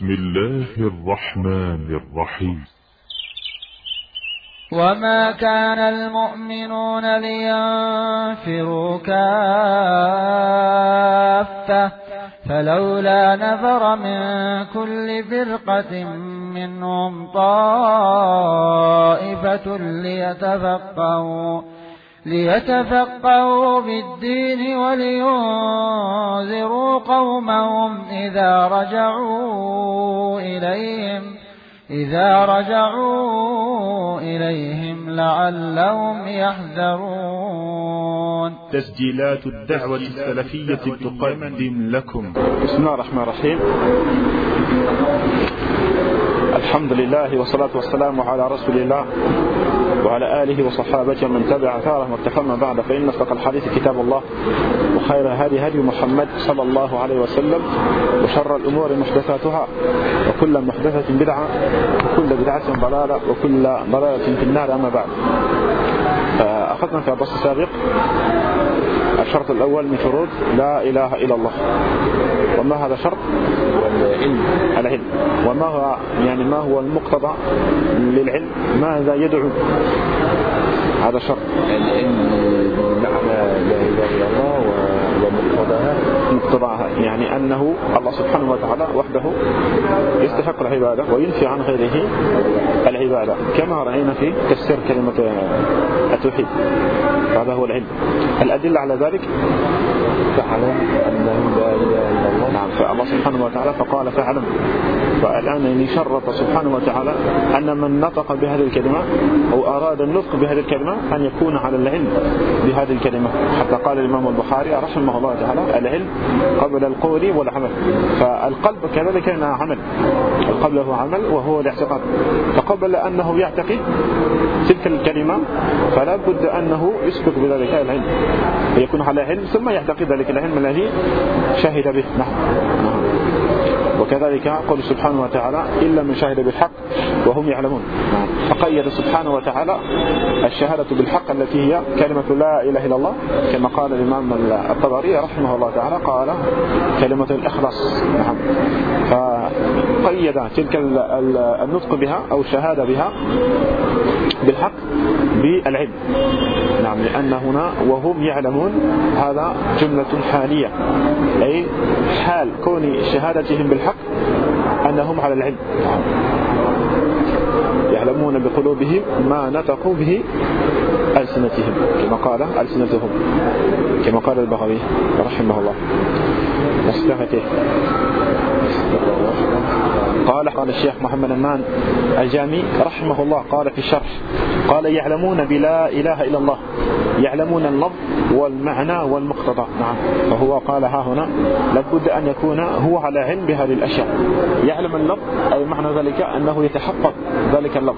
بسم الله الرحمن الرحيم. وما كان المؤمنون لينفروا كافة فلولا نفر من كل فرقة منهم طائفة ليتفقهوا بالدين ولينذروا قومهم إذا رجعوا إليهم لعلهم يحذرون. تسجيلات الدعوة السلفية تقدم لكم. بسم الله الرحمن الرحيم. الحمد لله والصلاة والسلام على رسول الله وعلى آله وصحابته من تبع أثارهم واقتفى ما بعد، فإن أصدق الحديث كتاب الله وخير هدي محمد صلى الله عليه وسلم وشر الأمور محدثاتها وكل محدثة بدعة وكل بدعة ضلالة وكل ضلالة في النار. أما بعد، أخذنا في الدرس السابق الشرط الأول من شروط لا إله إلا الله. وما هذا الشرط؟ العلم. وما هو ما هو المقتضى للعلم؟ ماذا يدعو هذا الشرط؟ العلم لا إله إلا الله ومقتضاها يعني أنه الله سبحانه وتعالى وحده يستحق العبادة وينفي عن غيره العبادة، كما رأينا في تفسير كلمة التوحيد. هذا هو العلم. الأدلة على ذلك فاعلم أنه لا إله إلا الله. نعم، فالله سبحانه وتعالى فقال فاعلم. فالآن شرط سبحانه وتعالى أن من نطق بهذه الكلمة أو أراد النطق بهذه الكلمة أن يكون على العلم بهذه الكلمة. حتى قال الإمام البخاري رحمه الله تعالى العلم قبل القول والعمل. فالقلب كذلك أنه عمل، القلب له عمل وهو الاعتقاد. فقبل أنه يعتقد تلك الكلمة فلا بد أنه يسبق بذلك العلم ويكون على علم ثم يعتقد ذلك العلم الذي شهد به. نعم. وكذلك قول سبحانه وتعالى إلا من شهد بالحق وهم يعلمون. فقيد سبحانه وتعالى الشهادة بالحق التي هي كلمة لا إله إلا الله، كما قال الإمام الطبري رحمه الله تعالى قال كلمة الإخلاص. نعم. فقيد تلك النطق بها أو الشهادة بها بالحق بالعلم. نعم، لأن هنا وهم يعلمون هذا جملة حالية، أي حال كون شهادتهم بالحق أنهم على العلم، يعلمون بقلوبهم ما نطقوا به ألسنتهم، كما قال ألسنتهم، كما قال البغوي رحمه الله. مصلحته قال الشيخ محمد المان الجامي رحمه الله قال في الشرح قال يعلمون بلا إله إلا الله، يعلمون اللفظ والمعنى والمقتضى. نعم. فهو قال ها هنا لابد أن يكون هو على علم بهذه الأشياء. يعلم اللفظ أي معنى ذلك أنه يتحقق ذلك اللفظ.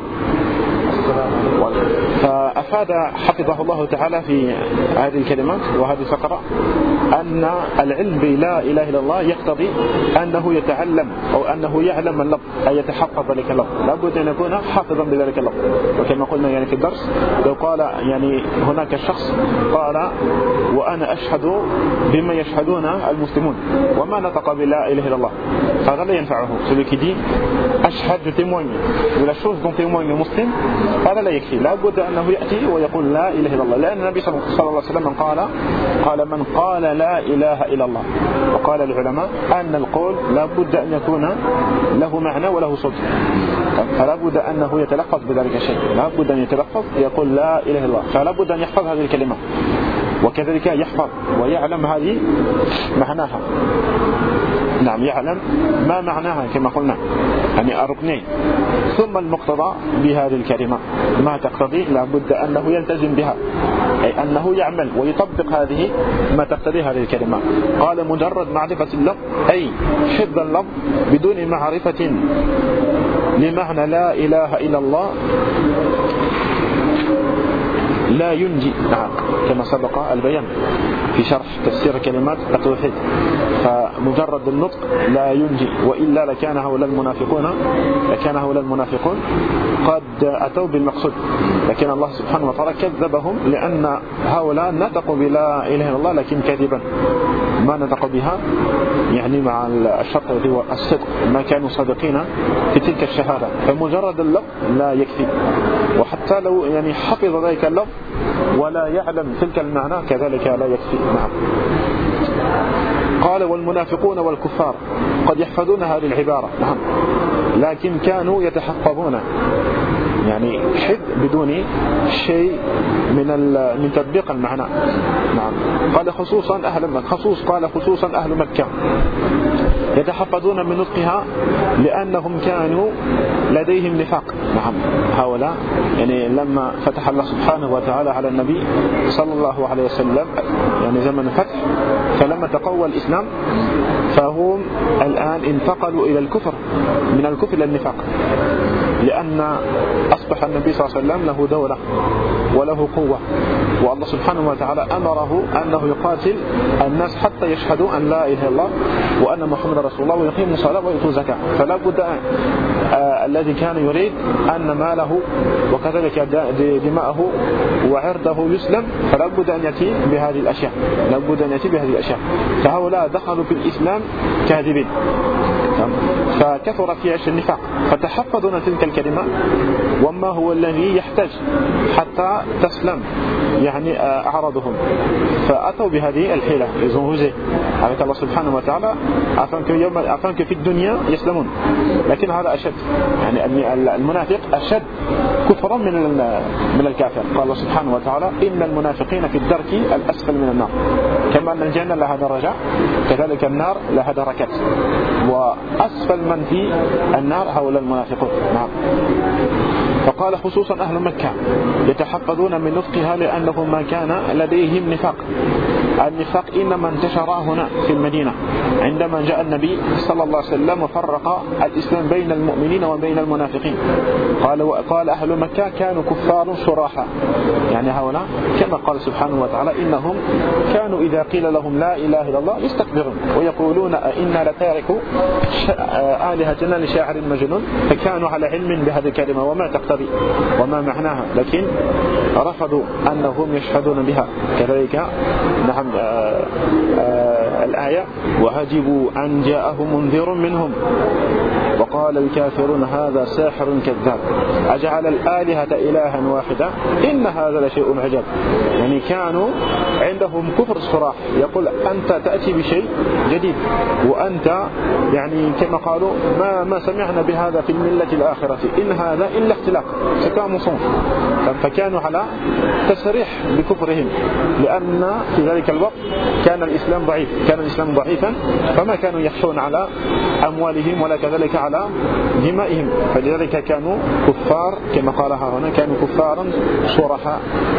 فأفاد حفظه الله تعالى في هذه الكلمات وهذه الفقرة أن العلم بلا إله إلا الله يقتضي أنه يتعلم أو أنه يعلم اللفظ أي يتحقق ذلك اللفظ، لابد أن يكون حافظا بذلك اللفظ. وكما قلنا في الدرس لو قال هناك الشخص قال وأنا أشهد بما يشهدون المسلمون وما نطق بلا إله إلا الله، هذا لا ينفعه. celui qui dit أشهد je témoigne de la chose dont témoigne le muslim، هذا لا يكفي، لا بد أنه يأتي ويقول لا إله إلا الله، لأن النبي صلى الله عليه وسلم قال من قال لا إله إلا الله. وقال العلماء أن القول لا بد أن يكون له معنى وله صوت، فلا بد أنه يتلفظ بذلك الشيء، لا بد أن يتلفظ يقول لا إله إلا الله، فلا بد أن يحفظ هذه الكلمة وكذلك يحفظ ويعلم هذه معناها. نعم، يعلم ما معناها كما قلنا الركنين. ثم المقتضى بهذه الكلمة ما تقتضي لا بد أنه يلتزم بها، أي أنه يعمل ويطبق هذه ما تقتضي هذه الكلمة. قال مجرد معرفة اللفظ أي حفظ اللفظ بدون معرفة لمعنى لا إله إلا الله لا ينجي، نعم، كما سبق البيان في شرح تفسير كلمات التوحيد. فمجرد النطق لا ينجي، وإلا لكان هؤلاء المنافقون قد أتوا بالمقصود، لكن الله سبحانه وتعالى كذبهم لأن هؤلاء نطقوا بلا إله إلا الله لكن كذبا، ما نطقوا بها يعني مع الشرط هو الصدق، ما كانوا صادقين في تلك الشهادة. فمجرد اللفظ لا يكفي، وحتى لو يعني حفظ ذلك اللفظ ولا يعلم تلك المعنى كذلك لا يكفي. نعم. قال والمنافقون والكفار قد يحفظون هذه العبارة، نعم، لكن كانوا يتحفظون يعني حد بدون شيء من تطبيق المعنى. نعم. قال خصوصا أهل مكة يتحفظون من نطقها لأنهم كانوا لديهم نفاق. نعم. هؤلاء يعني لما فتح الله سبحانه وتعالى على النبي صلى الله عليه وسلم يعني زمن الفتح، فلما تقوى الإسلام فهم الآن انتقلوا إلى الكفر، من الكفر إلى النفاق، لأن أصبح النبي صلى الله عليه وسلم له دولة وله قوة، والله سبحانه وتعالى أمره أنه يقاتل الناس حتى يشهدوا أن لا إله إلا الله وأن محمد رسول الله ويقيموا الصلاة ويؤتوا الزكاة. فلا بد الذي كان يريد أن ماله وكذلك دماءه وعرضه يسلم، فلا بد أن يأتي بهذه الأشياء. فهؤلاء دخلوا في الإسلام كاذبين، فكثر فيها النفاق، فتحفظون تلك الكلمة وما هو الذي يحتاج حتى تسلم يعني أعراضهم، فأتوا بهذه الحيلة. يزنوزي عليك الله سبحانه وتعالى أفنك في الدنيا يسلمون، لكن هذا أشد، يعني المنافق أشد كفرا من الكافر. قال الله سبحانه وتعالى إن المنافقين في الدرك الأسفل من النار، كما أن الجنة لها درجة كذلك النار لها دركات، وأسفل من في النار هؤلاء المنافقون. نعم. فقال خصوصا أهل مكة يتحفظون من نطقها لأنه ما كان لديهم نفاق. النفاق إنما انتشر هنا في المدينة عندما جاء النبي صلى الله عليه وسلم وفرق الإسلام بين المؤمنين وبين المنافقين. قال أهل مكة كانوا كفار صراحة، يعني هؤلاء كما قال سبحانه وتعالى إنهم كانوا إذا قيل لهم لا إله إلا الله يستكبرون ويقولون إنا لتاركوا آلهتنا لشاعر مجنون، فكانوا على علم بهذه الكلمة وما تقتضي وما معناها، لكن رفضوا أنهم يشهدون بها. كذلك نعم الآية وعجبوا أن جاءهم منذر منهم وقال الكافرون هذا ساحر كذاب أجعل الآلهة إلها واحدة إن هذا لشيء عجاب. يعني كانوا عندهم كفر صراح، يقول أنت تأتي بشيء جديد وأنت يعني كما قالوا ما سمعنا بهذا في الملة الآخرة إن هذا إلا اختلاق سكام صنف. فكانوا على تسريح بكفرهم، لأن في ذلك الوقت كان الإسلام ضعيفا، فما كانوا يخشون على أموالهم ولا كذلك على دمائهم، فلذلك كانوا كفار كما قالها هنا، كانوا كفارا صرحا.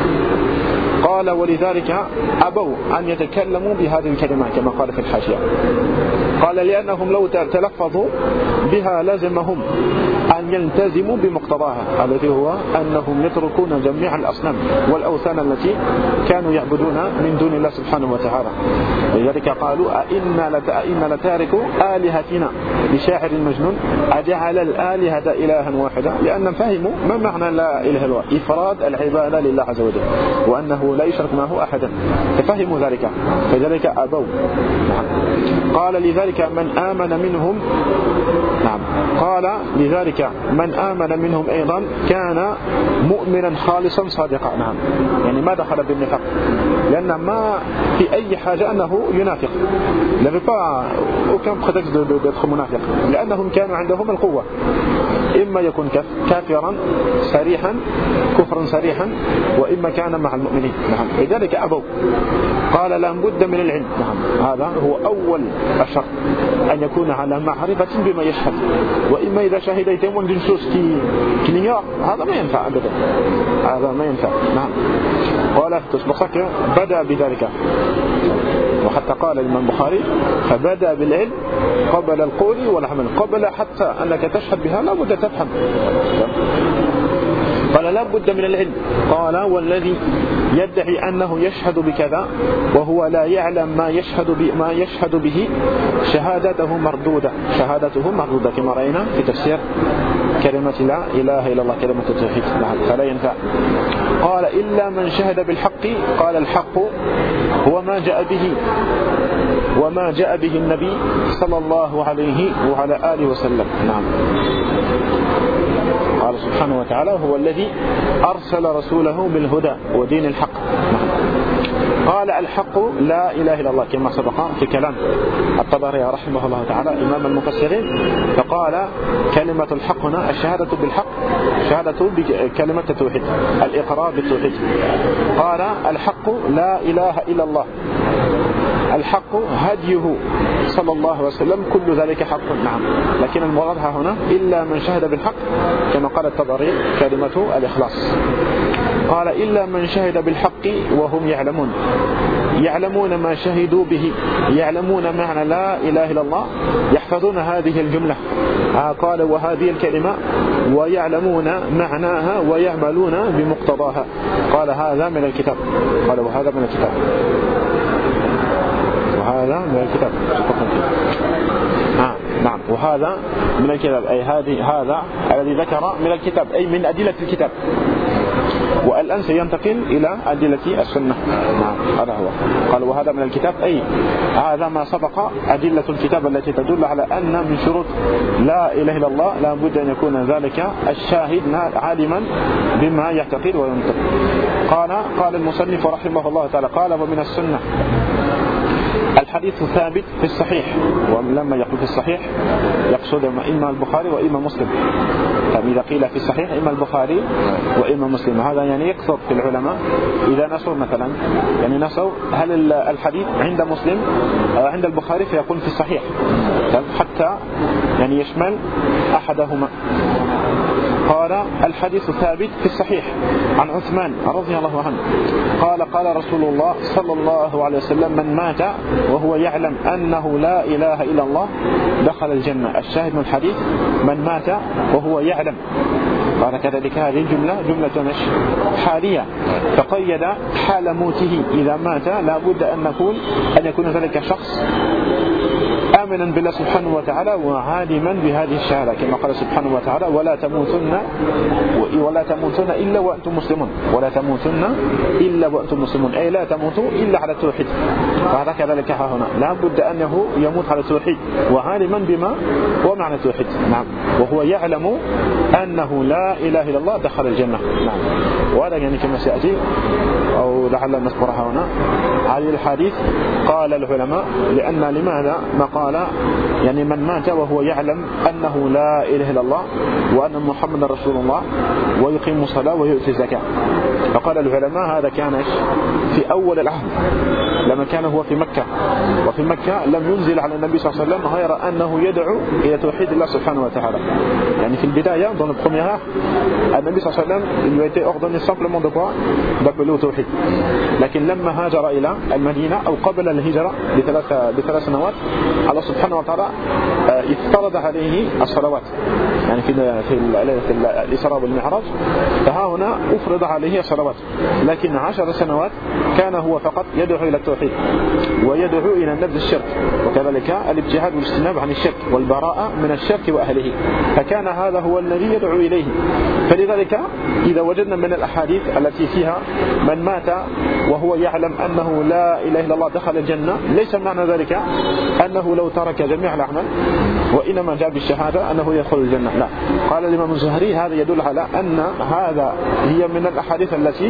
قال ولذلك أبوا أن يتكلموا بهذه الكلمات كما قال في الحاشية. قال لأنهم لو تلفظوا بها لازمهم أن يلتزموا بمقتضاها الذي هو أنهم يتركون جميع الأصنام والأوثان التي كانوا يعبدون من دون الله سبحانه وتعالى. لذلك قالوا إنا لتاركوا آلهتنا لشاعر مجنون أجعل الآلهة إلها واحدة، لأنهم فهموا ما معنى لا إله إلا الله، إفراد العبادة لله عز وجل وأنه لا يشرك معه أحدا، ففهموا ذلك فذلك أبوا. قال لذلك من آمن منهم، نعم، قال لذلك من آمن منهم أيضا كان مؤمنا خالصا صادقا. نعم، يعني ما دخل بالنفاق، لأن ما في أي حاجة أنه ينافق، لا pas aucun prétexte d'être منافق، لأنهم كانوا عندهم القوة، إما يكون كافرا صريحا كفرا صريحا وإما كان مع المؤمنين. نعم، لذلك أبوا. قال لا بد من العلم. نعم، هذا هو أول الشرط، أن يكون على معرفة بما يشهد، وإما إذا شهد يتمون d'une chose qui l'ignore هذا ما ينفع أبدا، هذا ما ينفع. نعم. قال تصبحك بدأ بذلك، وحتى قال الإمام البخاري فبدأ بالعلم قبل القول والعمل، قبل حتى أنك تشهد بها لا بد تفهم. قال لا بد من العلم. قال والذي يدعي أنه يشهد بكذا وهو لا يعلم ما يشهد به شهادته مردودة كما رأينا في تفسير كلمة لا إله إلا الله، كلمة التوحيد فلا ينفع. قال إلا من شهد بالحق. قال الحق هو ما جاء به النبي صلى الله عليه وعلى آله وسلم. نعم. قال سبحانه وتعالى هو الذي أرسل رسوله بالهدى ودين الحق. قال الحق لا إله إلا الله كما سبق في كلام الطبري رحمه الله تعالى إمام المفسرين، فقال كلمة الحق هنا الشهادة بالحق، شهادة بكلمة التوحيد، الإقرار بالتوحيد. قال الحق لا إله إلا الله، الحق هديه صلى الله عليه وسلم، كل ذلك حق. نعم. لكن المراد هنا إلا من شهد بالحق كما قال الطبري كلمة الإخلاص. قال إلا من شهد بالحق وهم يعلمون ما شهدوا به، يعلمون معنى لا إله إلا الله، يحفظون هذه الجملة. قال وهذه الكلمة ويعلمون معناها ويعملون بمقتضاها. قال هذا من الكتاب. قال وهذا من الكتاب، وهذا من الكتاب. نعم. وهذا من الكتاب أي هذا الذي ذكر من الكتاب أي من أدلة الكتاب. والآن سينتقل إلى أدلة السنة. نعم هذا هو. قال وهذا من الكتاب أي هذا ما سبق أدلة الكتاب التي تدل على أن من شروط لا إله إلا الله لا بد أن يكون ذلك الشاهد عالما بما يعتقد وينطق. قال المصنف رحمه الله تعالى قال ومن السنة الحديث ثابت في الصحيح. ولما يقول في الصحيح يقصد إما البخاري وإما مسلم. إذا قيل في الصحيح إما البخاري وإما مسلم، هذا يعني يقصد في العلماء إذا نصر مثلا يعني نصر هل الحديث عند مسلم أو عند البخاري فيقول في الصحيح حتى يعني يشمل أحدهما. قال الحديث ثابت في الصحيح عن عثمان رضي الله عنه قال رسول الله صلى الله عليه وسلم من مات وهو يعلم أنه لا إله إلا الله دخل الجنة. الشاهد من الحديث من مات وهو يعلم. قال كذلك هذه الجملة جملة حالية، فقيد حال موته إذا مات لا بد أن يكون ذلك شخص آمنا بالله سبحانه وتعالى وعالما بهذه الشهادة كما قال سبحانه وتعالى ولا تموتن إلا وأنتم مسلمون، ولا تموتن إلا وأنتم مسلمون أي لا تموتوا إلا على التوحيد. فهذا كذلك هنا لا بد أنه يموت على التوحيد وعالما بما هو معنى التوحيد. نعم. وهو يعلم أنه لا إله إلا الله دخل الجنة. نعم. وهذا يعني كما سيأتي أو لعل نذكرها هنا هذه الحديث. قال العلماء لأن لماذا ما قال يعني من مات وهو يعلم أنه لا إله إلا الله وأن محمد رسول الله ويقيم الصلاة ويؤتي الزكاة. فقال العلماء هذا كان في أول العهد لما كان هو في مكة، وفي مكة لم ينزل على النبي صلى الله عليه وسلم غير أنه يدعو إلى توحيد الله سبحانه وتعالى. يعني في البداية dans le premier acte النبي صلى الله عليه وسلم il lui a été ordonné simplement de quoi d'appeler au توحيد. لكن لما هاجر إلى المدينة أو قبل الهجرة بثلاث سنوات الله سبحانه وتعالى افترض عليه الصلوات يعني في الإسراء والمعراج، فها هنا أفرض عليه الصلوات. لكن 10 سنوات كان هو فقط يدعو إلى التوحيد ويدعو إلى نبذ الشرك وكذلك الابتعاد والاجتناب عن الشرك والبراءة من الشرك وأهله، فكان هذا هو الذي يدعو إليه. فلذلك إذا وجدنا من الأحاديث التي فيها من مات وهو يعلم أنه لا إله إلا الله دخل الجنة ليس معنى ذلك أنه لو ترك جميع الأعمال وإنما جاء بالشهادة أنه يدخل الجنة. لا. قال الإمام الزهري هذا يدل على أن هذا هي من الأحاديث التي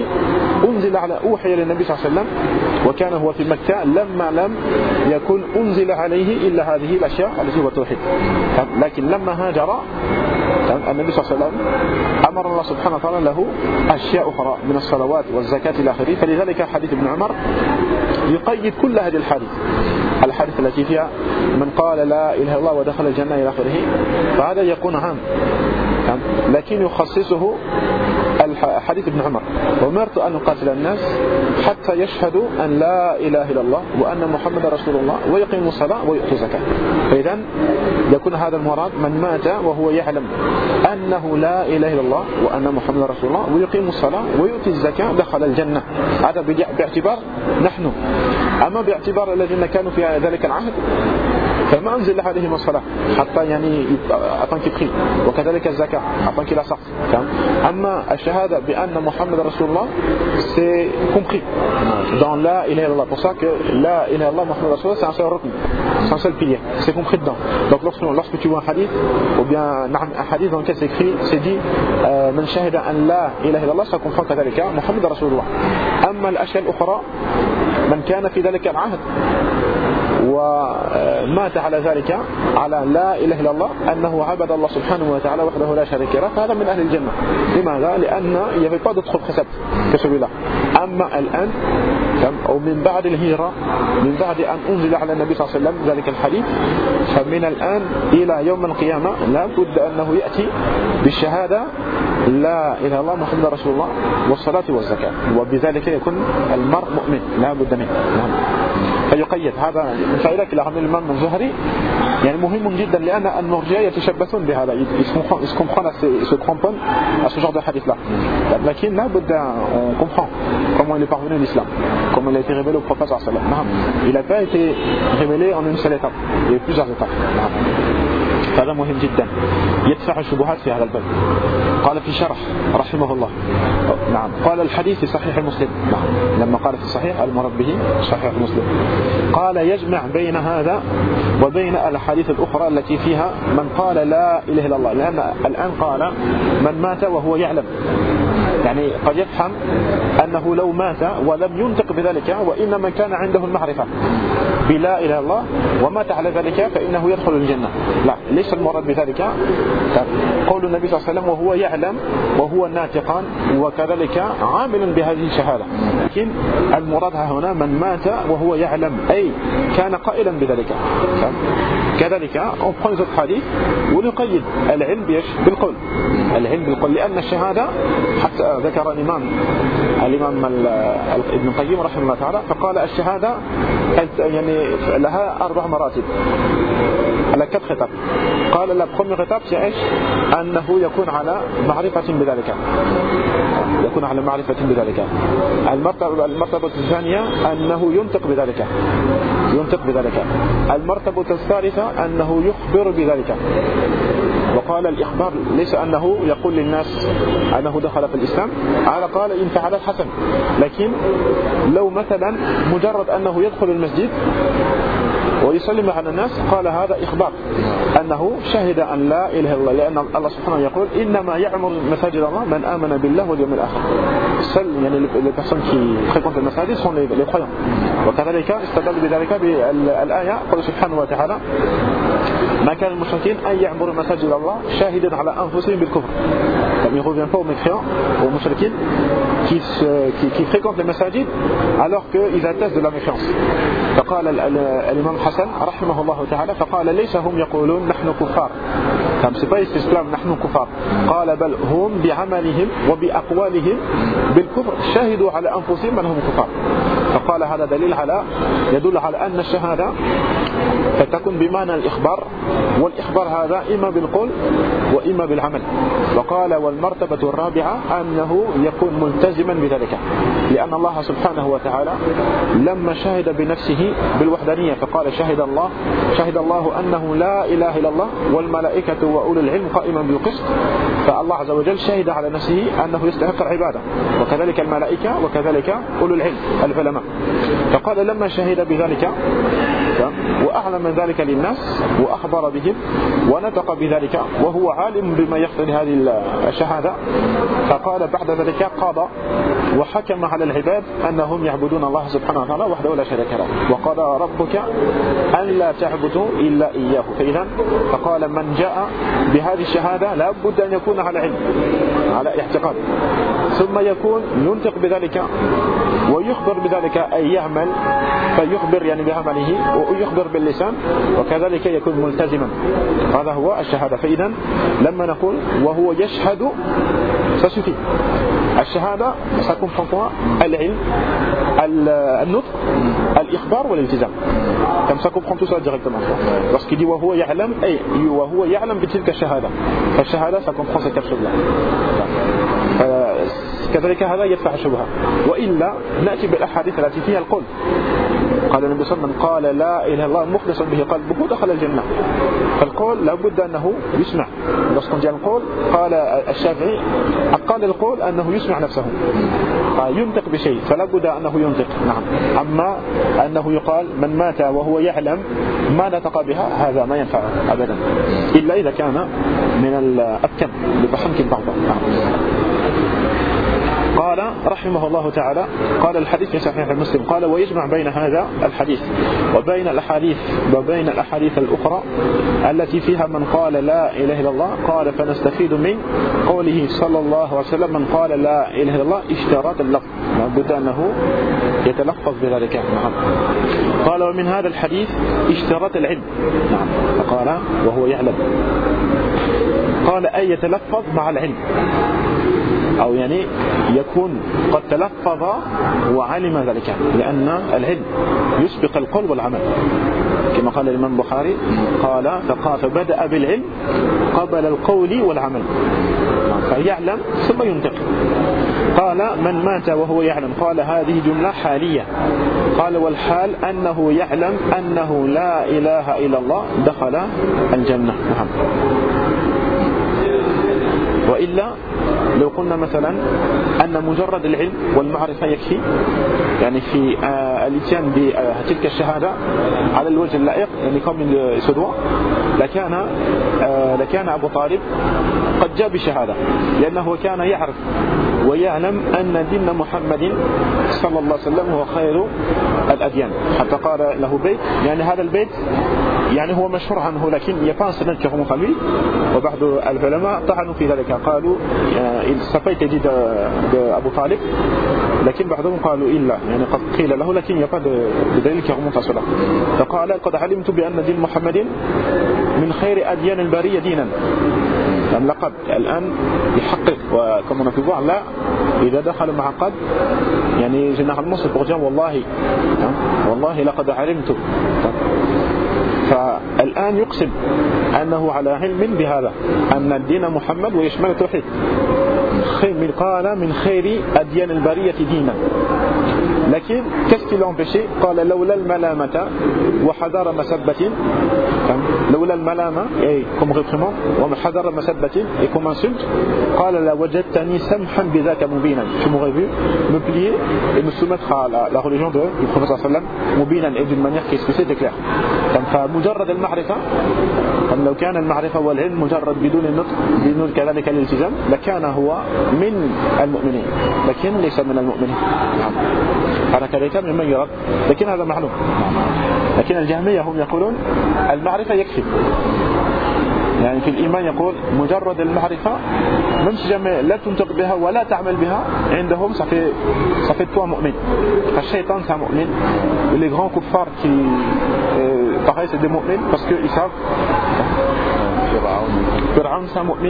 أوحي للنبي صلى الله عليه وسلم وكان هو في مكة لما لم يكن أنزل عليه إلا هذه الأشياء التي هو التوحيد. لكن لما هاجر النبي صلى الله عليه وسلم أمر الله سبحانه وتعالى له أشياء أخرى من الصلوات والزكاة إلى آخره. فلذلك حديث ابن عمر يقيد كل هذه الحديث التي فيها من قال لا إله إلا الله ودخل الجنة إلى آخره، فهذا يكون عام. لكن يخصصه حديث ابن عمر: أمرت أن أقاتل الناس حتى يشهدوا أن لا إله إلا الله وأن محمد رسول الله ويقيموا الصلاة ويؤتوا الزكاة. فإذا يكون هذا المراد من مات وهو يعلم أنه لا إله إلا الله وأن محمد رسول الله ويقيم الصلاة ويؤتي الزكاة دخل الجنة. هذا باعتبار نحن. أما باعتبار الذين كانوا في ذلك العهد فما أنزل عليهم الصلاة حتى يعني أطنك بخي، وكذلك الزكاة أطنك لا سقط. أما الشهادة بأن محمد رسول الله c'est compris dans la ilaha illallah. Pour ça que la ilaha illallah Muhammad Rasul c'est un seul rukn, c'est un seul pilier, c'est compris dedans. Donc lorsque tu vois un hadith ou bien un hadith dans lequel c'est dit من شهد أن لا إله إلا الله ça comprend كذلك محمد رسول الله. أما الأشياء الأخرى من كان في ذلك العهد ومات على ذلك على لا إله إلا الله أنه عبد الله سبحانه وتعالى وحده لا شريك له فهذا من أهل الجنة. لماذا؟ لأن il n'y avait pas d'autre précepte que celui-là. أما الآن أو من بعد الهجرة من بعد أن أنزل على النبي صلى الله عليه وسلم ذلك الحديث فمن الآن إلى يوم القيامة لا بد أنه يأتي بالشهادة لا إله إلا الله محمد رسول الله والصلاة والزكاة، وبذلك يكون المرء مؤمن لا بد منه. فيقيد هذا من فائدة الأهم الإمام الزهري يعني مهم جدا لأن المرجئة يتشبثون بهذا se cramponnent à ce genre de hadith là. لكن لا بد on comprend comment il est parvenu à l'islam, comment il a été révélé au prophète صلى الله عليه وسلم. Il n'a pas été révélé en une seule étape, il y a plusieurs étapes. هذا مهم جدا يدفع الشبهات في هذا الباب. قال في شرح رحمه الله نعم قال الحديث في صحيح مسلم نعم لما قال في الصحيح المراد به صحيح مسلم قال يجمع بين هذا وبين الحديث الأخرى التي فيها من قال لا إله إلا الله، لأن الآن قال من مات وهو يعلم، يعني قد يفهم أنه لو مات ولم ينطق بذلك وإنما كان عنده المعرفة بلا إله إلا الله ومات على ذلك فإنه يدخل الجنة. لا، ليس المراد بذلك قول النبي صلى الله عليه وسلم وهو يعلم وهو ناطقا وكذلك عاملا بهذه الشهادة، لكن المراد هنا من مات وهو يعلم أي كان قائلا بذلك. كذلك on prend les autres hadiths ونقيد العلم بالقول، العلم بالقول، لأن الشهادة حتى ذكر الإمام ابن القيم رحمه الله تعالى فقال الشهادة يعني لها 4 مراتب على 4 خطاب. قال la première étape c'est ايش؟ أنه يكون على معرفة بذلك، يكون على معرفة بذلك. المرتبة الثانية أنه ينطق بذلك، المرتبة الثالثة أنه يخبر بذلك. وقال الإخبار ليس أنه يقول للناس أنه دخل في الإسلام، على قال إن فعل حسن، لكن لو مثلا مجرد أنه يدخل المسجد ويسلم على الناس قال هذا إخبار أنه شهد أن لا إله إلا الله، لأن الله سبحانه يقول إنما يعمر مساجد الله من آمن بالله واليوم الآخر. يعني les personnes qui fréquentent les masajid sont les croyants. وكذلك استدل بذلك بالآية قال سبحانه وتعالى ما كان المشركين أن يعمروا مساجد الله شاهدا على أنفسهم بالكفر. Il ne revient pas aux mécréants, aux musulmans qui fréquentent les masajid alors qu'ils attestent de la méfiance. فقال الإمام حسن رحمه الله تعالى فقال ليس هم يقولون نحن كفار، c'est pas l'islam نحن كفار، قال بل هم بعملهم وبأقوالهم بالكفر شاهدوا على أنفسهم أنهم كفار. فقال هذا دليل يدل على أن الشهادة فتكون بمعنى الإخبار، والإخبار هذا إما بالقول وإما بالعمل. وقال والمرتبة الرابعة أنه يكون ملتزما بذلك، لأن الله سبحانه وتعالى لما شهد بنفسه بالوحدانية فقال شهد الله أنه لا إله إلا الله والملائكة وأولو العلم قائما بالقسط، فالله عز وجل شهد على نفسه أنه يستحق العبادة، وكذلك الملائكة وكذلك أولو العلم العلماء. فقال لما شهد بذلك وأعلم من ذلك للناس وأخبر بهم ونطق بذلك وهو عالم بما يقتضي هذه الشهادة، فقال بعد ذلك قضى وحكم على العباد أنهم يعبدون الله سبحانه وتعالى وحده لا شريك له، وقضى ربك أن لا تعبدوا إلا إياه. فإذا فقال من جاء بهذه الشهادة لا بد أن يكون على علم، على اعتقاد، ثم يكون ينطق بذلك ويخبر بذلك أي يعمل، فيخبر يعني بعمله ويخبر باللسان، وكذلك يكون ملتزما. هذا هو الشهادة. فإذا لما نقول وهو يشهد ça suffit. الشهادة ça comprend quoi? العلم, النطق, الإخبار والالتزام. Comme ça comprend tout ça directement. Lorsqu'il dit وهو يعلم, أي وهو يعلم بتلك الشهادة. فالشهادة ça comprend ces 4 choses-là. كذلك هذا يدفع الشبهة. وإلا نأتي بالأحاديث التي فيها القول. قال النبي صلى الله عليه وسلم قال لا إله إلا الله مخلصا به قلبه دخل الجنة. فالقول لابد أنه يسمع. lorsqu'on dit القول قال الشافعي قال القول أنه يسمع نفسه ينطق بشيء فلا بد أنه ينطق. نعم. أما أنه يقال من مات وهو يعلم ما نطق بها هذا ما ينفع أبدا إلا إذا كان من الأبكم لتحمكن بعضه. قال رحمه الله تعالى قال الحديث في صحيح مسلم قال ويجمع بين هذا الحديث وبين الأحاديث الأخرى التي فيها من قال لا إله إلا الله. قال فنستفيد من قوله صلى الله عليه وسلم من قال لا إله إلا الله اشتراط اللفظ لابد أنه يتلفظ بذلك. قال ومن هذا الحديث اشتراط العلم. نعم. فقال وهو يعلم قال أي يتلفظ مع العلم أو يعني يكون قد تلفظ وعلم ذلك لأن العلم يسبق القول والعمل كما قال الإمام البخاري قال فبدأ بالعلم قبل القول والعمل فيعلم ثم ينطق. قال من مات وهو يعلم قال هذه جملة حالية. قال والحال أنه يعلم أنه لا إله إلا الله دخل الجنة. نعم. وإلا لو قلنا مثلا أن مجرد العلم والمعرفة يكفي يعني في الاتيان بتلك الشهادة على الوجه اللائق يعني comme il se doit لكان أبو طالب قد جاء بشهادة لأنه كان يعرف ويعلم أن دين محمد صلى الله عليه وسلم هو خير الأديان حتى قال له بيت يعني هذا البيت يعني هو مشهور عنه لكن يبان سنة كهم خلوي وبعض العلماء طعنوا في ذلك قالوا صفيت جديد أبو طالب لكن بعضهم قالوا إلا يعني قد قيل له لكن يبان بدليل كهم تصلا فقال قد علمت بأن دين محمد من خير أديان البرية دينا لقد الآن يحقق وكما نقول لا إذا دخل مع قد يعني جناح المصر برجان والله لقد علمت فالآن يقسم أنه على علم بهذا أن الدين محمد ويشمل التوحيد قال من خير أديان البرية دينا لكن qu'est-ce qui l'a empêché قال لولا الملامة وحذر مسبة لولا الملامة comme réprimande وحذر مسبة et comme insulte قال لوجدتني سمحا بذاك مبينا tu m'aurais vu me plier et me soumettre à la religion du prophète صلى الله عليه وسلم مبينا et d'une manière qui est explicite et claire. فمجرد المعرفة لو كان المعرفة والعلم مجرد بدون النطق بدون كذلك الالتزام لكان هو من المؤمنين لكن ليس من المؤمنين. هذا كذلك ممن يرد لكن هذا معلوم. لكن الجهمية هم يقولون المعرفة يكفي يعني في الإيمان يقول مجرد المعرفة même si jamais لا تنطق بها ولا تعمل بها عندهم ça fait toi مؤمن. الشيطان c'est un مؤمن les grands kuffars qui pareil c'est des mu'min parce qu'ils savent Fir'aun c'est un mu'min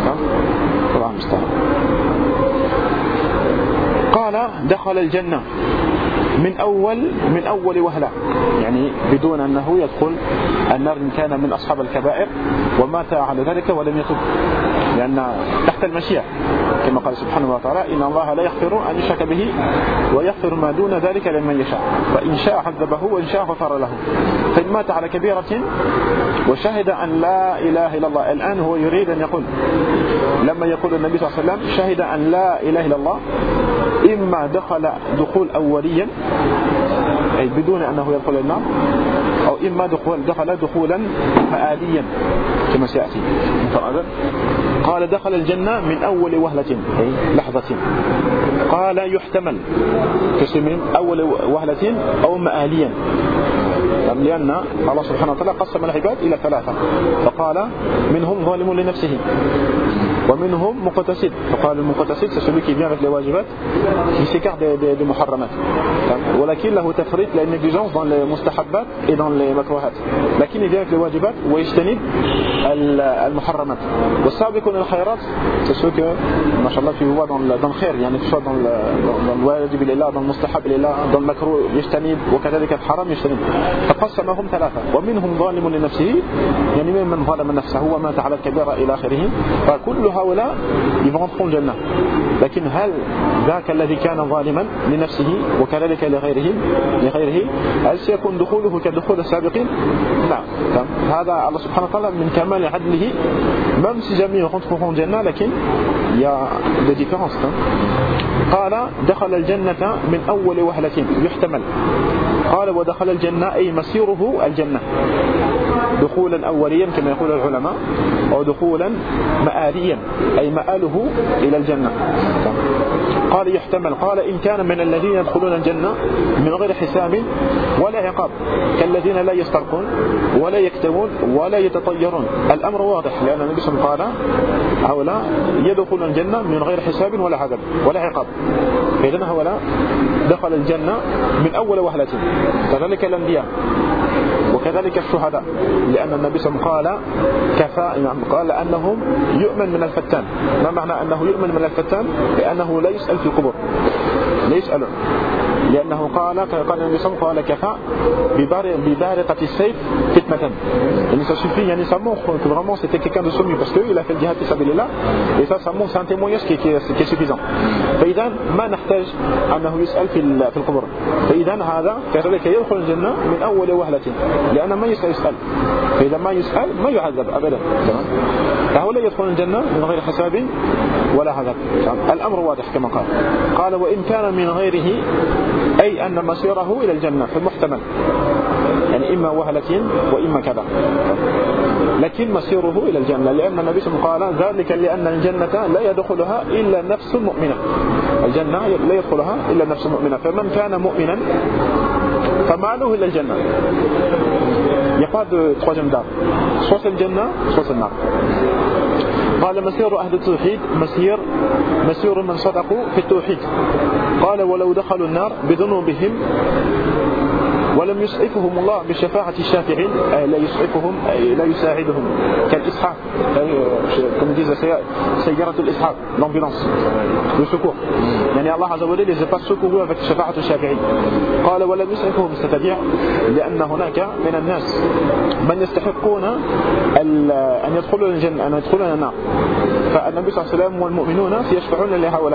قال دخل الجنة من أول وهلة يعني بدون أنه يدخل النار إن كان من أصحاب الكبائر ومات على ذلك ولم يتوب لأن تحت المشيئة كما قال سبحانه وتعالى إن الله لا يغفر أن يشرك به ويغفر ما دون ذلك لمن يشاء فإن شاء عذبه وإن شاء غفر له. فإن مات على كبيرة وشهد أن لا إله إلا الله الآن هو يريد أن يقول لما يقول النبي صلى الله عليه وسلم شهد أن لا إله إلا الله إما دخول أوليا أي بدون أنه يدخل النار أو إما دخل دخولا مآليا كما سيأتي. قال دخل الجنة من أول وهلة أي لحظة. قال يحتمل من أول وهلة أو مآليا لأن الله سبحانه وتعالى قسم العباد إلى 3 فقال منهم ظالم لنفسه ومنهم مقتصد. فقال المقتصد c'est celui qui vient avec les wajibat, qui s'écarte des muharramat. ولكن له تفريط la négligence dans les mustahabbat et dans les makruhat. لكن il vient avec les wajibat ويجتنب المحرمات. والسابقون الخيرات c'est ceux que machallah tu vois dans le khair, يعني que ce soit dans le wajib لله, dans le mustahab لله, dans le makruh يجتنب, وكذلك الحرام يجتنب. فقسمهم ثلاثة. ومنهم ظالم لنفسه, يعني من ظلم نفسه ومات على الكبيرة إلى آخره. فكل هؤلاء ils vont rentrer au Jannah. لكن هل ذاك الذي كان ظالما لنفسه وكذلك لغيره هل سيكون دخوله كدخول السابقين؟ نعم. هذا الله سبحانه وتعالى من كمال عدله, même si jamais ils rentreront au Jannah, لكن il y a des différences. قال دخل الجنة من أول وهلة يحتمل. قال ودخل الجنة أي مسيره الجنة دخولا أوليا كما يقول العلماء, أو دخولا مآليا أي مآله إلى الجنة. قال يحتمل. قال إن كان من الذين يدخلون الجنة من غير حساب ولا عقاب كالذين لا يسترقون ولا يكتمون ولا يتطيرون. الأمر واضح, لأن النبي صلى الله عليه وسلم قال هؤلاء يدخلون الجنة من غير حساب ولا عذاب ولا عقاب. فإذن هؤلاء دخل الجنة من أول وهلة, كذلك الأنبياء وكذلك الشهداء, لأن النبي صلى الله عليه وسلم قال أنهم يؤمن من الفتان. ما معنى أنه يؤمن من الفتان؟ لأنه لا يسأل في القبور, لا يسأل, لأنه قال النبي صلى الله عليه وسلم قال كفى ببارقة السيف فتنة. يعني ça suffit, يعني ça montre que vraiment c'était quelqu'un de soumis parce qu'il a fait le jihad fi sabilillah, et ça montre, c'est un témoignage qui est suffisant. فإذا ما نحتاج أنه يسأل في القبور. فإذا هذا كذلك يدخل الجنة من أول وهلة, لأن ما يسأل. فإذا ما يسأل ما يعذب أبدا. فهؤلاء يدخلون الجنة من غير حساب ولا عذاب. الأمر واضح كما قال وإن كان من غيره أي أن مسيره إلى الجنة في المحتمل, يعني إما وهلة وإما كذا, لكن مسيره إلى الجنة, لأن النبي صلى الله عليه وسلم قال ذلك لأن الجنة لا يدخلها إلا نفس مؤمنة. الجنة لا يدخلها إلا نفس مؤمنة. فمن كان مؤمنا فماله إلى الجنة. Il n'y a pas de troisième dame, soit c'est le Jannah, soit c'est le nar. قال مسير أهل التوحيد مسير من صدقوا في التوحيد. قال ولو دخلوا النار بذنوبهم ولم يسعفهم الله بشفاعة الشافعين, لا يسعفهم لا يساعدهم كالإسعاف, comme disent سيارة الإسعاف, l'ambulance, le secours. يعني الله عز وجل les a pas secourus avec شفاعة الشافعين. قال ولم يسعفهم, c'est-à-dire لأن هناك من الناس من يستحقون أن يدخلوا الجنة, أن يدخلون النار. فالنبي صلى الله عليه وسلم والمؤمنون يشفعون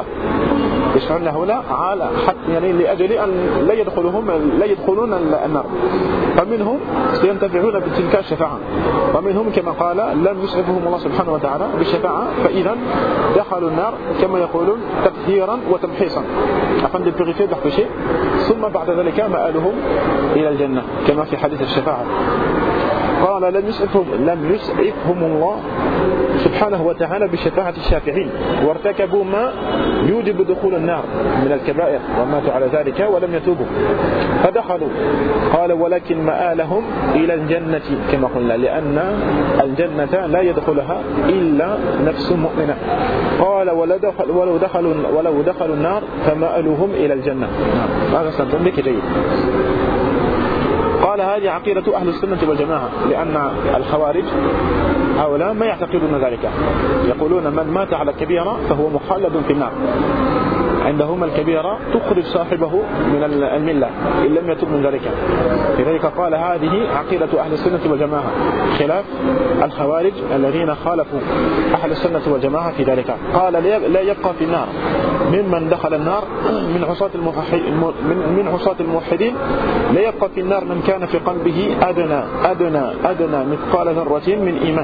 لهؤلاء على حتى يعني لأجل أن لا يدخلون النار. فمنهم سينتفعون بتلك الشفاعة, ومنهم كما قال لم يسعفهم الله سبحانه وتعالى بالشفاعة, فإذا دخلوا النار كما يقولون تطهيرا وتمحيصا afin de purifier leur péché, ثم بعد ذلك مآلهم إلى الجنة كما في حديث الشفاعة. قال لم يسعفهم الله سبحانه وتعالى بشفاعة الشافعين, وارتكبوا ما يوجب دخول النار من الكبائر وماتوا على ذلك ولم يتوبوا فدخلوا. قال ولكن مآلهم إلى الجنة كما قلنا, لأن الجنة لا يدخلها إلا نفس مؤمنة. قال ولو دخلوا النار فمآلهم إلى الجنة. هذا سنتملك جيد. قال هذه عقيدة أهل السنة والجماعة, لأن الخوارج هؤلاء ما يعتقدون ذلك, يقولون من مات على كبيرة فهو مخلد في النار. عندهم الكبيرة تخرج صاحبه من الملة إن لم يتب من ذلك. لذلك قال هذه عقيدة أهل السنة والجماعة, خلاف الخوارج الذين خالفوا أهل السنة والجماعة في ذلك. قال لا يبقى في النار ممن دخل النار من عصاة الموحدين, لا يبقى في النار من كان في قلبه أدنى مثقال ذرة من إيمان.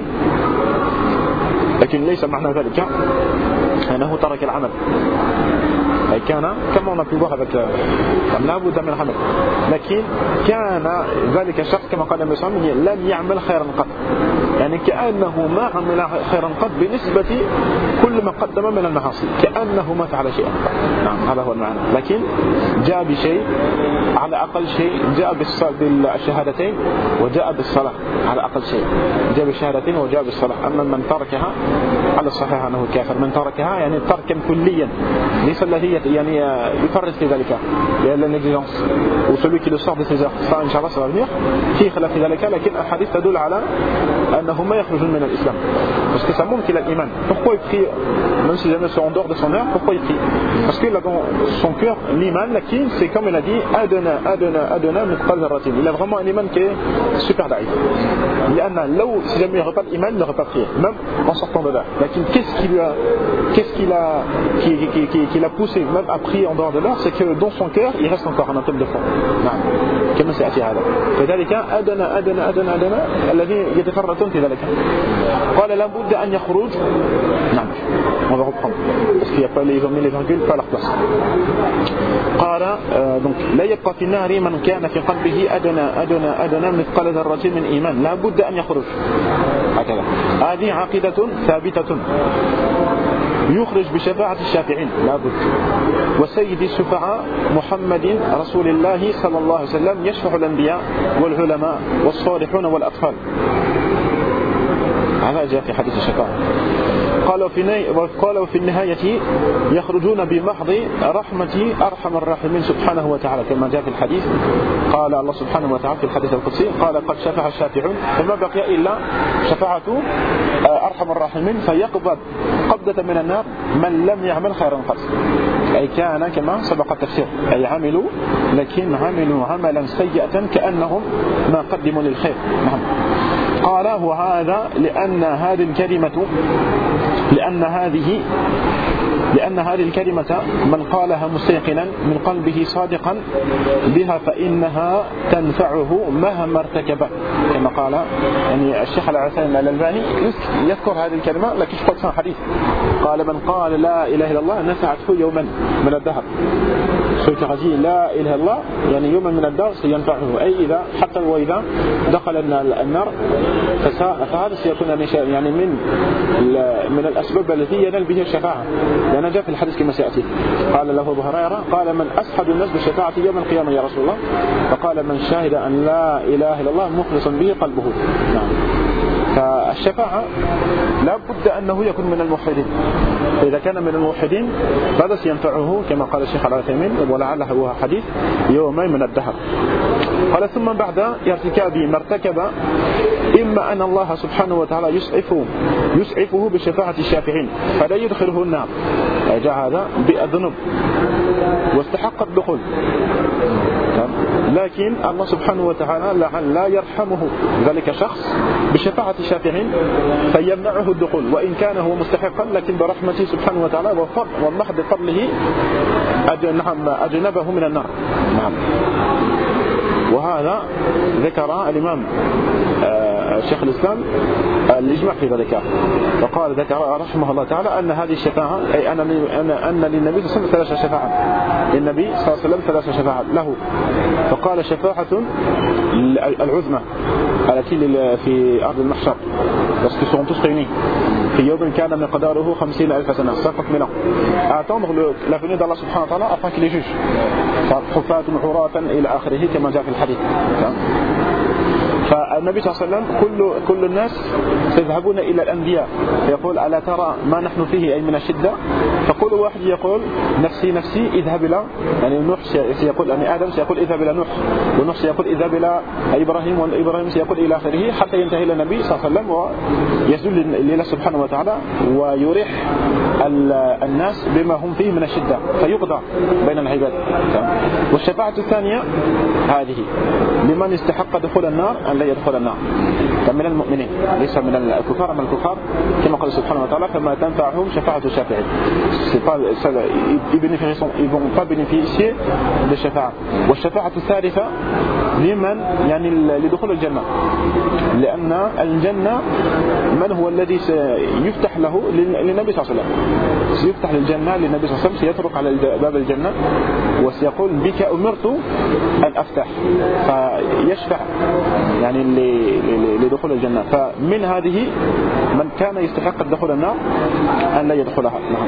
لكن ليس معنى ذلك أنه ترك العمل, أي كان كما on a pu voir avec لا بد من العمل, لكن كان ذلك الشخص كما قال النبي صلى الله عليه وسلم لم يعمل خيرا قط, يعني يعني كأنه ما عمل خيرا قط بنسبة كل ما قدم من المعاصي، كأنه ما فعل شيئا. نعم هذا هو المعنى. لكن جاء بشيء على أقل شيء، جاء بالشهادتين وجاء بالصلاة على أقل شيء، جاء بالشهادتين وجاء بالصلاة. أما من تركها على الصحيح أنه كافر. من تركها يعني تركا كليا، ليس الذي يعني يفرط في ذلك لأن النجلانس وcelui qui le sort de ses heures. Ça Inch'Allah ça va venir في خلاف في ذلك. لكن الحديث تدل على أنهم ما يخرجون من الإسلام parce que ça montre qu'il a l'iman. Pourquoi il prie même si jamais c'est en dehors de son heure? Pourquoi il prie? Parce que là dans son cœur l'iman lakin c'est comme il a dit adana mithqal dharratin. Il a vraiment un iman qui est super daïf. لأن لو si jamais il n'aurait pas d'iman il n'aurait pas prié même en sortant de là. Lakin qui l'a poussé même à prier en dehors de l'heure? C'est que dans son cœur il reste encore un atome de fond. نعم كما سيأتي هذا. فذلك أدنى الذي يتفرطون في ذلك. قال لابد أن يخرج. نعم on va reprendre parce qu'il n'y a pas les hommes les virgules pas à leur place. قال donc لا يبقى في النار من كان في قلبه أدنى مثقال ذرة من إيمان لابد أن يخرج. هكذا هذه عقيدة ثابتة يخرج بشفاعة الشافعين لابد. وسيد الشفعاء محمد رسول الله صلى الله عليه وسلم يشفع الأنبياء والعلماء والصالحون والأطفال. هذا جاء في حديث الشفاعة. قالوا في النهاية يخرجون بمحض رحمة أرحم الراحمين سبحانه وتعالى كما جاء في الحديث. قال الله سبحانه وتعالى في الحديث القدسي قال قد شفع الشافعون فما بقي إلا شفاعة أرحم الراحمين فيقبض قبضة من النار من لم يعمل خيرا قط. أي كان كما سبق التفسير أي عملوا لكن عملوا عملا سيئة كأنهم ما قدموا للخير. نعم. قال وهذا لأن هذه الكلمة من قالها مستيقنا من قلبه صادقا بها فإنها تنفعه مهما ارتكب. كما قال يعني الشيخ العثيمين الألباني يذكر هذه الكلمة لكن قد حديث قال من قال لا إله إلا الله نفعته يوما من الدهر. celui qui a dit لا إله إلا الله يعني يوما من الدهر سينفعه أي إذا حتى وإذا دخل النار فهذا سيكون يعني من الأسباب التي ينال بها الشفاعة لأن جاء في الحديث كما سيأتي. قال له أبو هريرة قال من أسعد الناس بالشفاعة يوم القيامة يا رسول الله؟ فقال من شهد أن لا إله إلا الله مخلصا به قلبه. نعم. فالشفاعة لا بد أنه يكون من الموحدين. إذا كان من الموحدين فهذا سينفعه كما قال الشيخ العثيمين ولعله هو حديث يومين من الدهر. قال ثم بعد ارتكاب ما ارتكب إما أن الله سبحانه وتعالى يسعفه بشفاعة الشافعين فلا يدخله النار جاء هذا بالذنوب واستحق الدخول لكن الله سبحانه وتعالى لا يرحمه ذلك شخص بشفاعة الشافعين فيمنعه الدخول وإن كان هو مستحقا لكن برحمته سبحانه وتعالى ومحض فضله أجنبه من النار. نعم. وهذا ذكر الإمام شيخ الإسلام الإجماع في ذلك فقال ذكر رحمه الله تعالى أن هذه الشفاعة أي أن للنبي صلى الله عليه وسلم 3 شفاعات للنبي صلى الله عليه وسلم 3 شفاعات له. فقال شفاعة العظمى التي في أرض المحشر parce qu'ils seront tous réunis في يوم كان مقداره 50,000 سنة 50 000 ans à attendre la venue d'Allah subhanahu wa ta'ala afin qu'il les juge حفاة عراة إلى آخره كما جاء في الحديث. فالنبي صلى الله عليه وسلم كل الناس يذهبون إلى الأنبياء يقول ألا ترى ما نحن فيه أي من الشدة فكل واحد يقول نفسي اذهب إلى يعني نوح سيقول يعني آدم سيقول اذهب إلى نوح ونوح سيقول اذهب إلى إبراهيم وإبراهيم سيقول إلى آخره حتى ينتهي إلى النبي صلى الله عليه وسلم ويزول لله سبحانه وتعالى ويريح الناس بما هم فيه من الشدة فيقضى بين العباد. والشفاعة الثانية هذه لمن استحق دخول النار أن لا يدخل النار من المؤمنين ليس من الكفار أما الكفار كما قال سبحانه وتعالى فما تنفعهم شفاعة الشافعين. Ils vont pas bénéficier de shafa'a. والشفاعة الثالثة لمن يعني لدخول الجنة لأن الجنة من هو الذي سيفتح له للنبي صلى الله عليه وسلم سيفتح للجنة للنبي صلى الله عليه وسلم سيترك على باب الجنة وسيقول بك أمرت أن أفتح فيشفع يعني دخول الجنة. فمن هذه من كان يستحق الدخول النار أن لا يدخلها. نعم.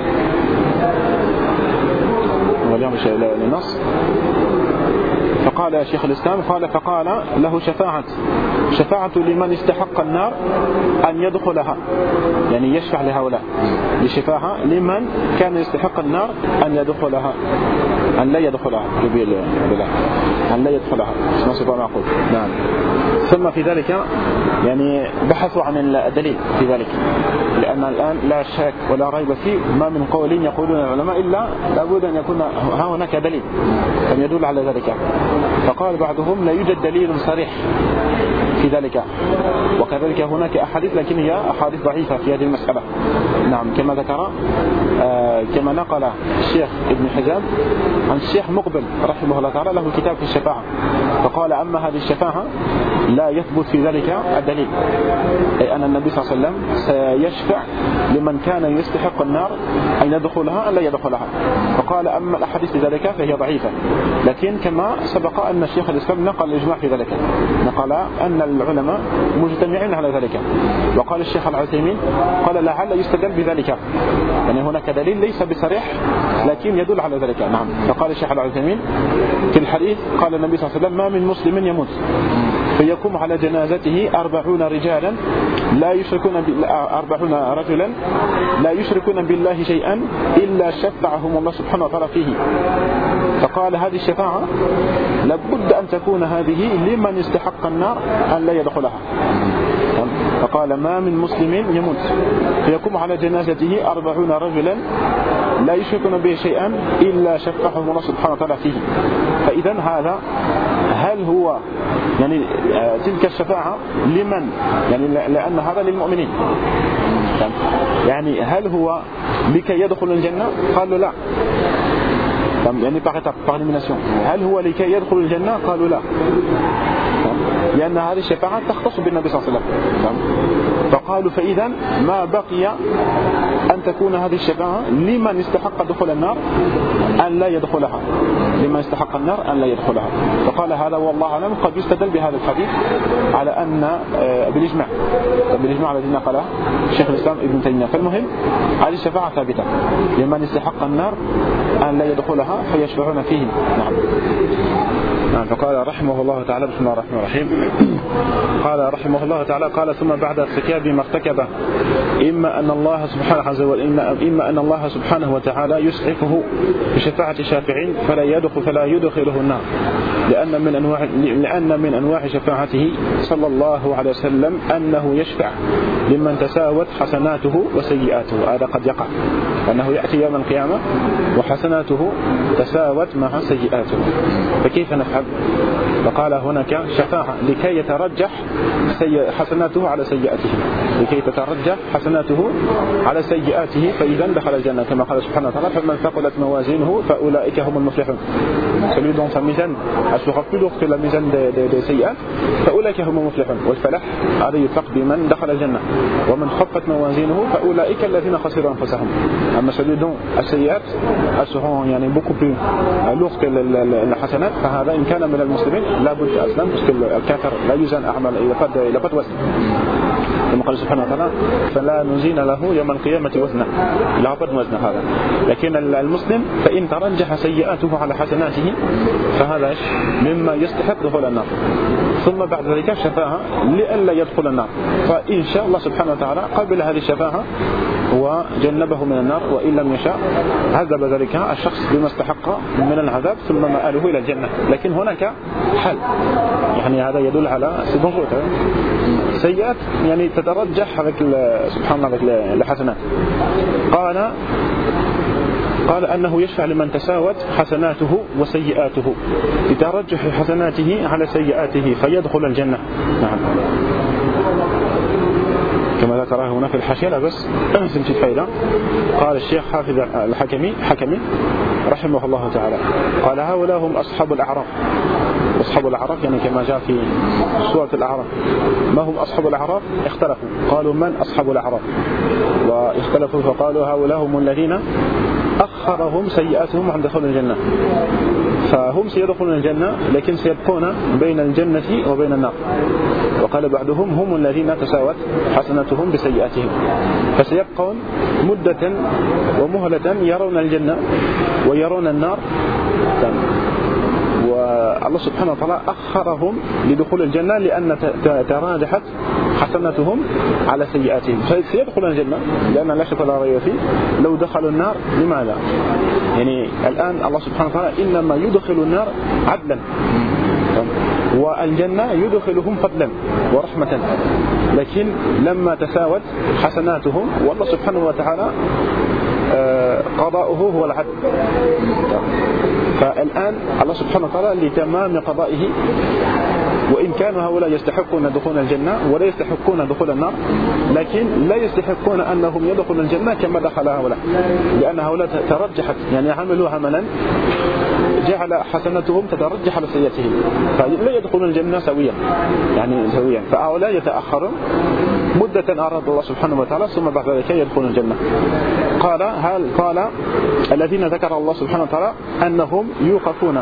واليوم للنص. فقال يا شيخ الإسلام فقال له شفاعة لمن استحق النار أن يدخلها، يعني يشفع لهؤلاء لشفاعة لمن كان يستحق النار أن يدخلها، أن لا يدخلها أن لا يدخلها. نصف معقول. نعم. ثم في ذلك يعني بحثوا عن الدليل في ذلك، لأن الآن لا شك ولا ريب فيه ما من قول يقولون العلماء إلا لابد أن يكون هناك دليل أن يدل على ذلك. فقال بعضهم لا يوجد دليل صريح في ذلك، وكذلك هناك أحاديث لكن هي أحاديث ضعيفة في هذه المسألة. نعم. كما ذكر كما نقل الشيخ ابن حزام عن الشيخ مقبل رحمه الله تعالى له كتاب في الشفاعة، فقال أما هذه الشفاعة لا يثبت في ذلك الدليل، أي أن النبي صلى الله عليه وسلم سيشفع لمن كان يستحق النار أن يدخلها أن لا يدخلها. فقال أما الأحاديث في ذلك فهي ضعيفة، لكن كما سبق أن الشيخ الإسلام نقل الإجماع في ذلك، نقل أن العلماء مجتمعين على ذلك. وقال الشيخ العثيمين قال لعل يستدل بذلك، يعني هناك دليل ليس بصريح لكن يدل على ذلك. نعم. فقال الشيخ العثيمين في الحديث قال النبي صلى الله عليه وسلم ما من مسلم يموت فيقوم على جنازته 40 رجلا لا يشركون 40 رجلا لا يشركون بالله شيئا إلا شفعهم الله سبحانه وتعالى فيه. فقال هذه الشفاعة لابد أن تكون هذه لمن استحق النار أن لا يدخلها. فقال ما من مسلم يموت فيقوم على جنازته 40 رجلا لا يشركون به شيئا إلا شفعهم الله سبحانه وتعالى فيه. فإذا هذا هل هو يعني تلك الشفاعة لمن، يعني لأن هذا للمؤمنين، يعني هل هو لكي يدخل الجنة؟ قالوا لا، يعني par élimination. هل هو لكي يدخل الجنة؟ قالوا لا، لأن هذه الشفاعة تختص بالنبي صلى الله عليه وسلم. فقالوا فإذا ما بقي أن تكون هذه الشفاعة لمن استحق دخول النار أن لا يدخلها، لمن استحق النار أن لا يدخلها. فقال هذا والله أعلم قد يستدل بهذا الحديث على أن بالإجماع الذي نقله شيخ الإسلام ابن تيمية. فالمهم هذه الشفاعة ثابتة لمن استحق النار أن لا يدخلها فيشفعون فيه. نعم. فقال رحمه الله تعالى بسم الله الرحمن الرحيم قال رحمه الله تعالى قال ثم بعد ارتكاب ما ارتكب إما أن الله سبحانه وتعالى يسعفه بشفاعة شافعين فلا يدخله النار، لأن من أنواع شفاعته صلى الله عليه وسلم أنه يشفع لمن تساوت حسناته وسيئاته. هذا قد يقع أنه يأتي يوم القيامة وحسناته تساوت مع سيئاته، فكيف نفعل؟ فقال هناك شفاعة لكي يترجح حسناته على سيئاته، لكي تترجح حسناته على سيئاته فإذا دخل الجنة، كما قال سبحانه وتعالى فمن ثقلت موازينه فأولئك هم المفلحون. Celui dont sa mizan sera plus lourde que la mizan des sayyi'at فأولئك هم المفلحون. والفلاح هذا يطلق بمن دخل الجنة. ومن خفت موازينه فأولئك الذين خسروا أنفسهم. أما celui dont السيئات seront يعني beaucoup plus lourdes que الحسنات فهذا إن كان من المسلمين لا بد أسلم، parce que الكافر لا يوزن أعمال، il n'a pas de وزن، كما قال سبحانه وتعالى فلا نزين له يوم القيامة وزنا، لا بد وزن هذا. لكن المسلم فإن ترجح سيئاته على حسناته فهذا مما يستحق دخول النار. ثم بعد ذلك شفاعة لئلا يدخل النار، فإن شاء الله سبحانه وتعالى قبل هذه الشفاعة وجنبه من النار، وإن لم يشاء عذب ذلك الشخص بما استحق من العذاب ثم مآله إلى الجنة. لكن هناك حل، يعني هذا يدل على سيئات يعني تترجح سبحان الله الحسنات. قال أنه يشفع لمن تساوت حسناته وسيئاته بترجح حسناته على سيئاته فيدخل الجنة. نعم. كما ذكره هنا في الحاشية لا بس سمت الفائدة. قال الشيخ حافظ الحكمي رحمه الله تعالى قال هؤلاء هم أصحاب الأعراف. أصحاب الأعراف يعني كما جاء في سورة الأعراف. ما هم أصحاب الأعراف؟ اختلفوا قالوا من أصحاب الأعراف، واختلفوا فقالوا هؤلاء هم الذين أخرهم سيئاتهم عن دخول الجنة، فهم سيدخلون الجنة لكن سيبقون بين الجنة وبين النار. وقال بعضهم هم الذين تساوت حسناتهم بسيئاتهم، فسيبقون مدة ومهلة يرون الجنة ويرون النار، والله سبحانه وتعالى أخرهم لدخول الجنة لأن تراجحت حسناتهم على سيئاتهم، فسيدخلون الجنة لأن لا شك ولا ريب فيه. لو دخلوا النار لماذا؟ يعني الآن الله سبحانه وتعالى إنما يدخل النار عدلا، والجنة يدخلهم فضلا ورحمة، لكن لما تساوت حسناتهم والله سبحانه وتعالى قضاؤه هو العدل. فالآن الله سبحانه وتعالى لتمام قضائه، وإن كانوا هؤلاء يستحقون دخول الجنة ولا يستحقون دخول النار، لكن لا يستحقون أنهم يدخلون الجنة كما دخل هؤلاء، لأن هؤلاء ترجحت، يعني عملوا عملا جعل حسناتهم تترجح على سيئاتهم، فلا يدخلون الجنة سويا، يعني سويا. فهؤلاء يتأخرون مدة أراد الله سبحانه وتعالى ثم بعد ذلك يدخلون الجنة. قال الذين ذكر الله سبحانه وتعالى أنهم يوقفون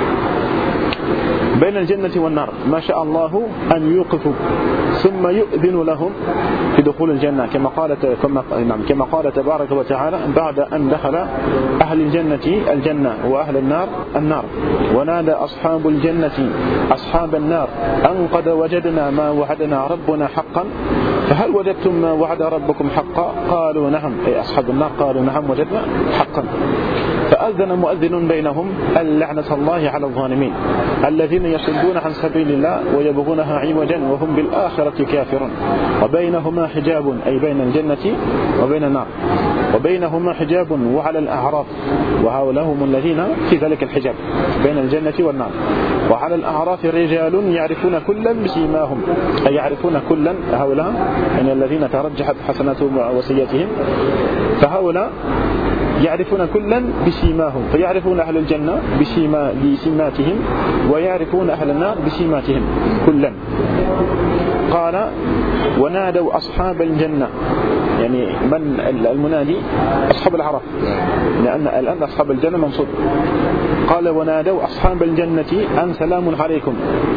بين الجنة والنار ما شاء الله أن يوقفوا ثم يؤذن لهم في دخول الجنة، كما قال تبارك وتعالى بعد أن دخل أهل الجنة وأهل النار ونادى أصحاب الجنة أصحاب النار أن قد وجدنا ما وعدنا ربنا حقا فهل وجدتم ما وعد ربكم حقا؟ قالوا نعم، أي أصحاب النار قالوا نعم وجدنا حقا. فأذن مؤذن بينهم اللعنة الله على الظالمين الذين يصدون عن سبيل الله ويبغونها عوجا وهم بالآخرة كافرون. وبينهما حجاب، أي بين الجنة وبين النار، وبينهما حجاب وعلى الأعراف، وهؤلاء هم الذين في ذلك الحجاب بين الجنة والنار. وعلى الأعراف رجال يعرفون كلا بسيماهم، أي يعرفون كلا هؤلاء يعني الذين ترجحت حسناتهم وسيئاتهم، فهؤلاء يعرفون كلا بسيماهم، فيعرفون أهل الجنة بسيماتهم ويعرفون أهل النار بسيماتهم كلا. قال ونادوا أصحاب الجنة، يعني من المنادي؟ أصحاب الأعراف، لأن الآن أصحاب الجنة منصوب. قال ونادوا أصحاب الجنة أن سلام عليكم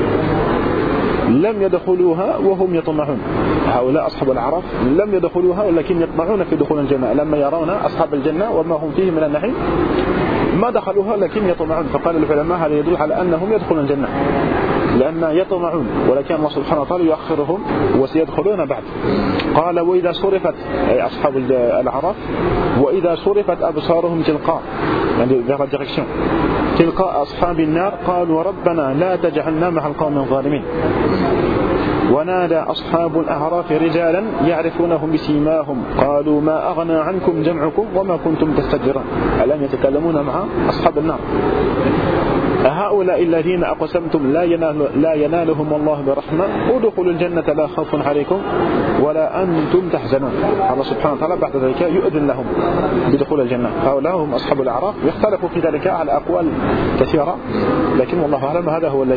لم يدخلوها وهم يطمعون. هؤلاء أصحاب الأعراف لم يدخلوها ولكن يطمعون في دخول الجنة، لما يرون أصحاب الجنة وما هم فيه من النعيم ما دخلوها لكن يطمعون. فقال العلماء هذا يدل على أنهم يدخلون الجنة لأن يطمعون، ولكن الله سبحانه وتعالى يؤخرهم وسيدخلون بعد. قال وإذا صرفت، أي أصحاب الأعراف، وإذا صرفت أبصارهم تلقاء، يعني تلقاء أصحاب النار قالوا ربنا لا تجعلنا مع القوم الظالمين. ونادى أصحاب الأعراف رجالا يعرفونهم بسيماهم قالوا ما أغنى عنكم جمعكم وما كنتم تستكبرون. الآن يتكلمون مع أصحاب النار. هؤلاء الذين أقسمتم لا ينالهم الله برحمة ادخلوا الجنة لا خوف عليكم ولا أنتم تحزنون. الله سبحانه وتعالى بعد ذلك يؤذن لهم بدخول الجنة. هؤلاء هم أصحاب الأعراف، يختلفوا في ذلك على أقوال كثيرة، لكن والله أعلم هذا هو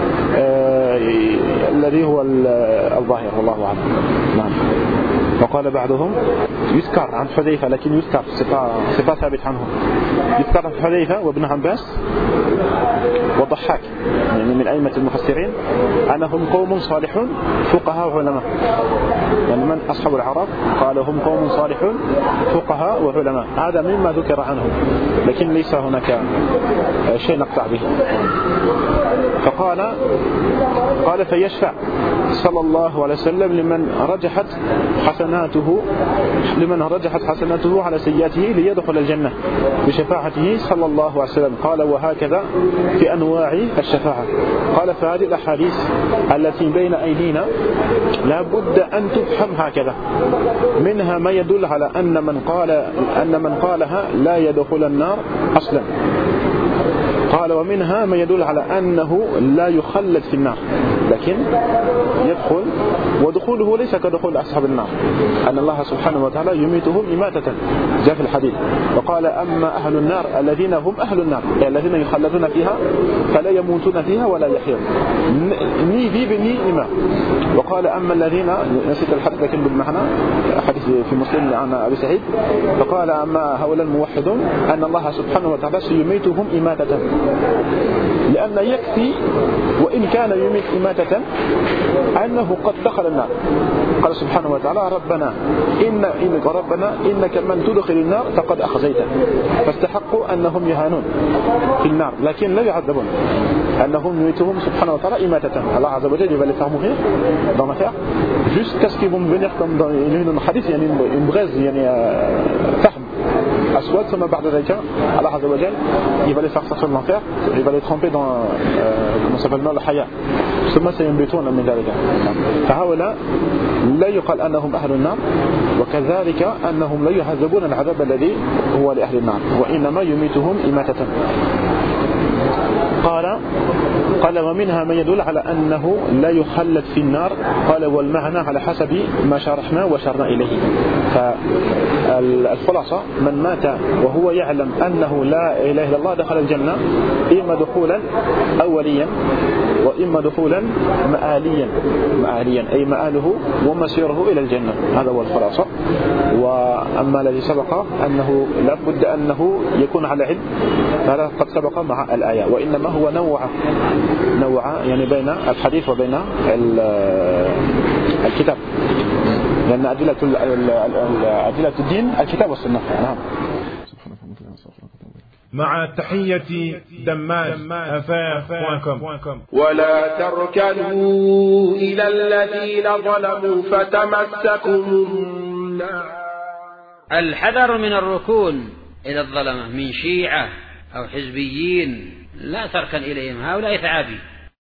الذي هو الظاهر والله أعلم. نعم. وقال بعضهم يذكر عن حذيفة، لكن يذكر صفة ثابت عنهم، يذكر عن حذيفة وابن عباس وضحاك يعني من أئمة المفسرين أنهم قوم صالحون فقهاء وعلماء. يعني من أصحاب الأعراف قال هم قوم صالحون فقهاء وعلماء، هذا مما ذكر عنهم، لكن ليس هناك شيء نقطع به. قال فيشفع صلى الله عليه وسلم لمن رجحت حسناته على سيئاته ليدخل الجنة بشفاعته صلى الله عليه وسلم. قال وهكذا في أنواع الشفاعة. قال فهذه الأحاديث التي بين أيدينا لا بد أن تفهم هكذا، منها ما يدل على أن من قالها لا يدخل النار أصلا. قال ومنها ما يدل على أنه لا يخلد في النار، لكن يدخل، ودخوله ليس كدخول أصحاب النار، أن الله سبحانه وتعالى يميتهم إماتة جاء في الحديث. وقال أما أهل النار الذين هم أهل النار، يعني الذين يخلدون فيها فلا يموتون فيها ولا يحيون ني في بني إما. وقال أما الذين، نسيت الحديث لكن بالمعنى، حديث في مسلم عن أبي سعيد، فقال أما هؤلاء الموحدون أن الله سبحانه وتعالى سيميتهم إماتة، لأن يكفي وإن كان يميت إماتة أنه قد دخل النار. قال سبحانه وتعالى ربنا إنك من تدخل النار فقد أخزيته، فاستحقوا أنهم يهانون في النار لكن لا يعذبون، أنهم يميتهم سبحانه وتعالى إماتة. Allah Azza wa Jalla va les faire mourir dans l'enfer jusqu'à ce qu'ils vont venir comme dans une hadith, il y a une braise, il y a fahm aswad, ثم بعد ذلك Allah Azza wa Jalla il va les faire sortir de l'enfer, il va les tremper dans comment s'appelle le haya, ثم سينبتون من ذلك. فهؤلاء لا يقال أنهم أهل النار، وكذلك أنهم لا يعذبون العذاب الذي هو لأهل النار، وإنما يميتهم إماتة. قال ومنها من يدل على أنه لا يخلد في النار. قال والمعنى على حسب ما شرحنا وشرنا إليه. فالخلاصة من مات وهو يعلم أنه لا إله إلا الله دخل الجنة، إما دخولا أوليا وإما دخولا مآليا أي مآله ومسيره إلى الجنة. هذا هو الخلاصة. وأما الذي سبق أنه لابد أنه يكون على علم، هذا قد سبق مع الآية، وإنما هو نوع يعني بين الحديث وبين الكتاب، لأن أدلة الدين الكتاب والسنة. نعم. مع تحية دماج@afaf.com. ولا تركنوا إلى الذين ظلموا فتمسكم النار. الحذر من الركون إلى الظلمة من شيعة أو حزبيين، لا تركن إليهم، هؤلاء ثعابين.